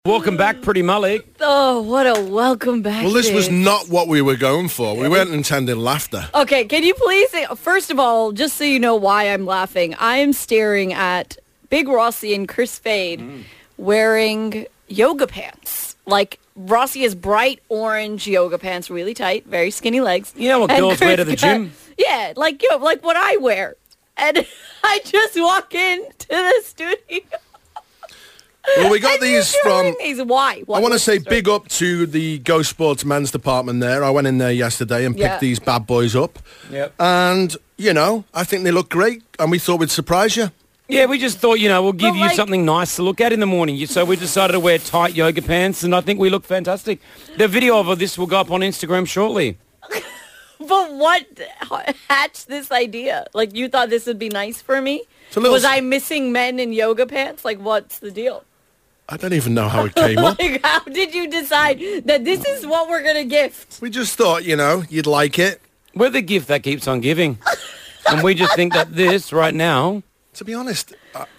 Welcome back, Pretty Malik. Oh, what a welcome back. Well, this was Dave. not what we were going for. We weren't intending laughter. Okay, can you please say, first of all, just so you know why I'm laughing, I am staring at Big Rossi and Chris Fade wearing yoga pants. Like, Rossi has bright orange yoga pants, really tight, very skinny legs. You know what girls wear to the gym? Yeah, like what I wear. And I just walk into the studio. Well, we got these from... Why? I want to say big up to the Go Sports men's department there. I went in there yesterday and picked these bad boys up. Yep. And, you know, I think they look great. And we thought we'd surprise you. Yeah, we just thought, we'll give you something nice to look at in the morning. So we decided to wear tight yoga pants, and I think we look fantastic. The video of this will go up on Instagram shortly. But what hatched this idea? Like, you thought this would be nice for me? Was I missing men in yoga pants? Like, what's the deal? I don't even know how it came up. Like, how did you decide that this is what we're going to gift? We just thought, you'd like it. We're the gift that keeps on giving. And we just think that this, right now... To be honest,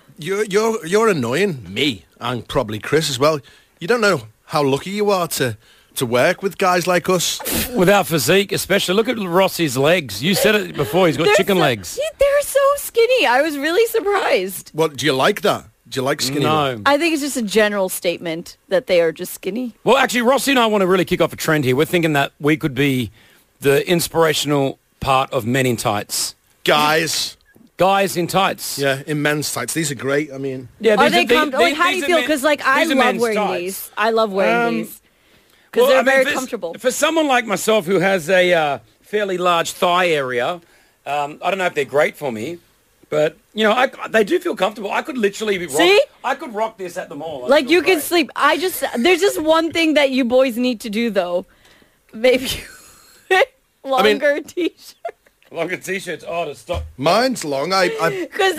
you're annoying me, and probably Chris as well. You don't know how lucky you are to work with guys like us. Without physique, especially. Look at Rossi's legs. You said it before. He's got chicken legs. They're so skinny. I was really surprised. What, do you like that? Do you like skinny? No. I think it's just a general statement that they are just skinny. Well, actually, Rossi and I want to really kick off a trend here. We're thinking that we could be the inspirational part of Men in Tights. Guys in tights. Yeah, in men's tights. These are great. I mean... Yeah, are they comfortable? How do you feel? Because, I love wearing these. I love wearing these. Because they're very comfortable. For someone like myself who has a fairly large thigh area, I don't know if they're great for me, but, they do feel comfortable. I could literally I could rock this at the mall. Like, you can sleep. There's just one thing that you boys need to do, though. Maybe longer T-shirt. Longer T-shirts. Oh, to stop. Mine's long. Because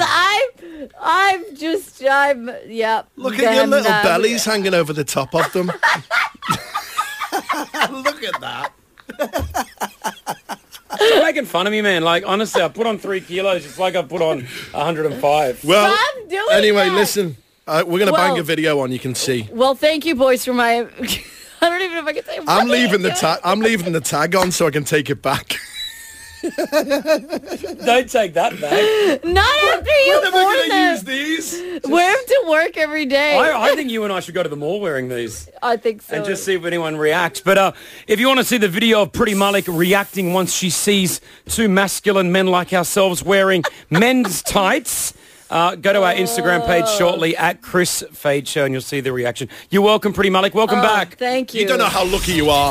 yeah. Look at your little bellies hanging over the top of them. Look at that. You're making fun of me, man. Like, honestly, I put on 3 kilos. It's like I put on 105. Well, stop doing anyway, that. Listen. We're going to bang a video on, you can see. Well, thank you, boys, for my... I don't even know if I can say... I'm leaving the tag on so I can take it back. Don't take that back. Not after you When am I going to use these? Wear them to work every day. I think you and I should go to the mall wearing these. I think so. And just see if anyone reacts. But if you want to see the video of Pretty Malik reacting once she sees two masculine men like ourselves wearing men's tights, go to our Instagram page shortly at Chris Fade Show and you'll see the reaction. You're welcome, Pretty Malik. Welcome back. Thank you. You don't know how lucky you are.